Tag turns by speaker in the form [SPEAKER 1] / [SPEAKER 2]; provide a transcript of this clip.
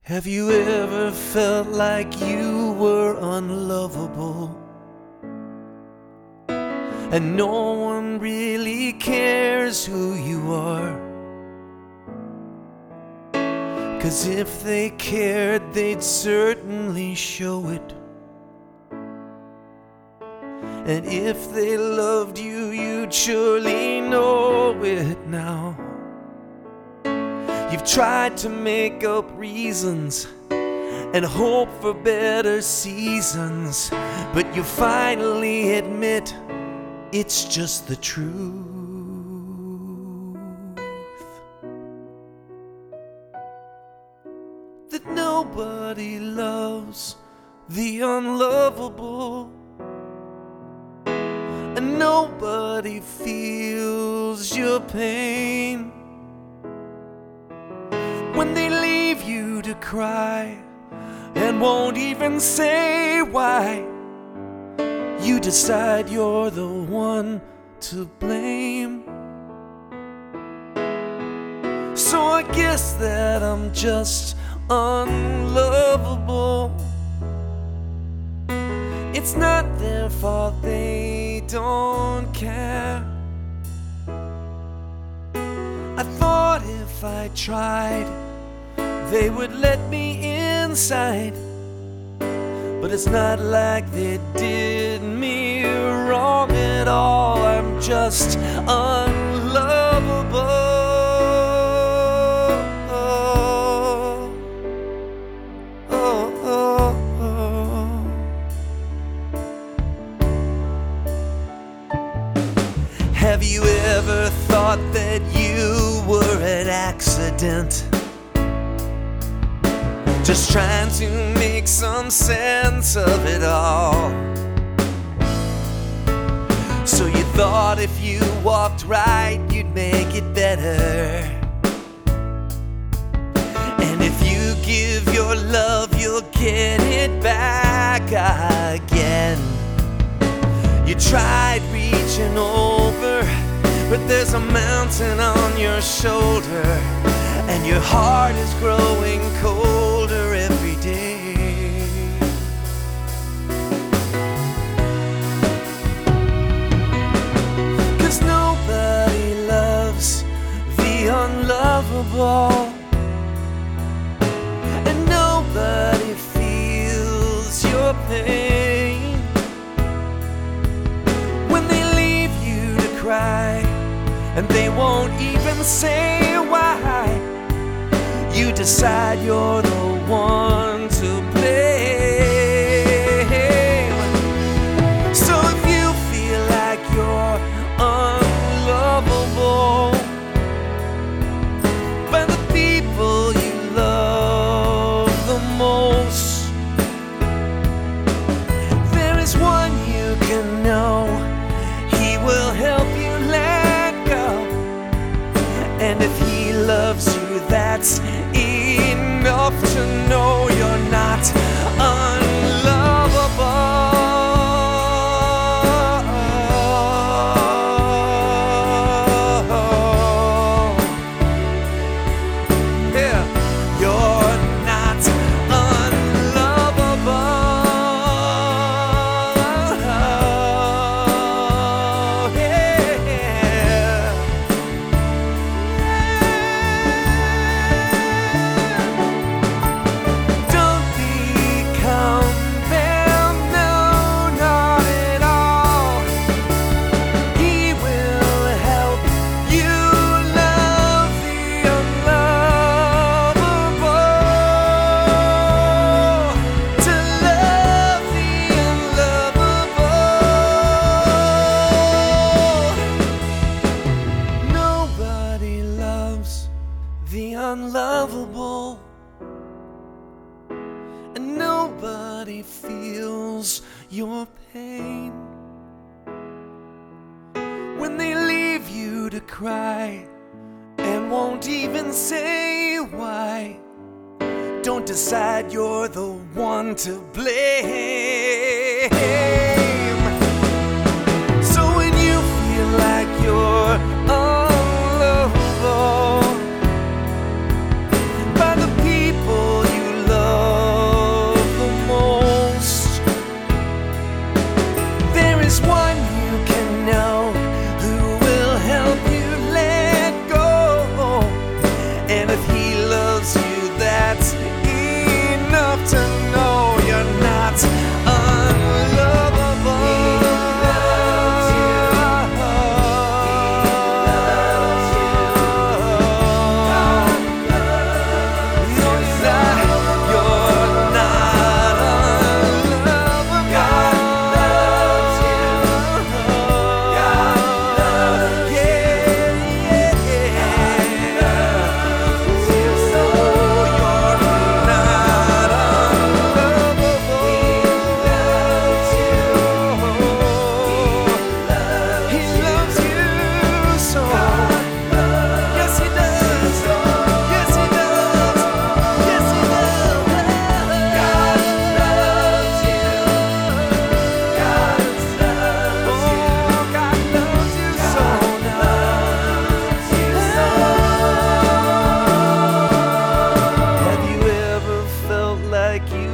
[SPEAKER 1] Have you ever felt like you were unlovable and no one really cares who you are? 'Cause if they cared, they'd certainly show it. And if they loved you, you'd surely know it now. You've tried to make up reasons and hope for better seasons, but you finally admit it's just the truth. That nobody loves the unlovable, and nobody feels your pain. When they leave you to cry and won't even say why, you decide you're the one to blame. So I guess that I'm just unlovable. It's not their fault, they don't care. I thought if I tried, they would let me inside, but it's not like they did me wrong at all. I'm just unlovable. Have you ever thought that you were an accident? Just trying to make some sense of it all. So you thought if you walked right, you'd make it better. And if you give your love, you'll get it back again. You tried reaching over, but there's a mountain on your shoulder, and your heart is growing colder every day. 'Cause nobody loves the unlovable, and nobody feels your pain. When they leave you to cry and they won't even say why, you decide you're the one to blame. So if you feel like you're unlovable by the people you love the most, there is one you can know. He will help you let go. And if he loves you, that's enough to know you're not unlovable. Yeah, you're not unlovable. Yeah. Don't become them, no, not at all. He will help you love the unlovable, to love the unlovable. Nobody loves the unlovable, and nobody feels your pain. When they leave you to cry and won't even say why, don't decide you're the one to blame. So when you feel like you're unlovable by the people you like you